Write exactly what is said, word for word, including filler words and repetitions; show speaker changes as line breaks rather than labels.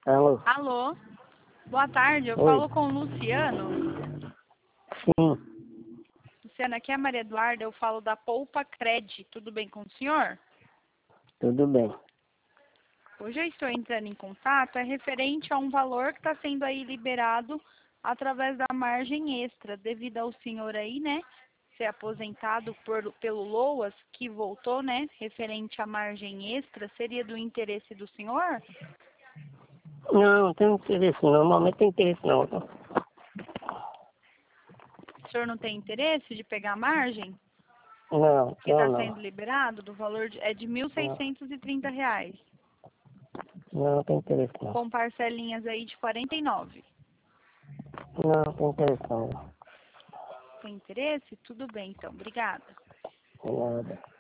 Alô?
Alô? Boa tarde, eu
Oi.
falo com o Luciano.
Sim,
Luciano, aqui é a Maria Eduarda, eu falo da Poupa Cred. Tudo bem com o senhor?
tudo bem.
Hoje eu estou entrando em contato, é referente a um valor que está sendo aí liberado através da margem extra, devido ao senhor aí, né, ser aposentado por, pelo LOAS, que voltou, né, referente à margem extra, seria do interesse do senhor?
Não, não tem interesse não. Normalmente tem interesse não. Tá?
O senhor não tem interesse de pegar a margem?
Não,
Que
eu
está
não.
sendo liberado, do valor de, é de mil
Não,
seiscentos e trinta reais,
não, não tem interesse não.
com parcelinhas aí de quarenta e nove.
Não, não tem interesse não.
Tem interesse? Tudo bem, então. Obrigada.
Nada.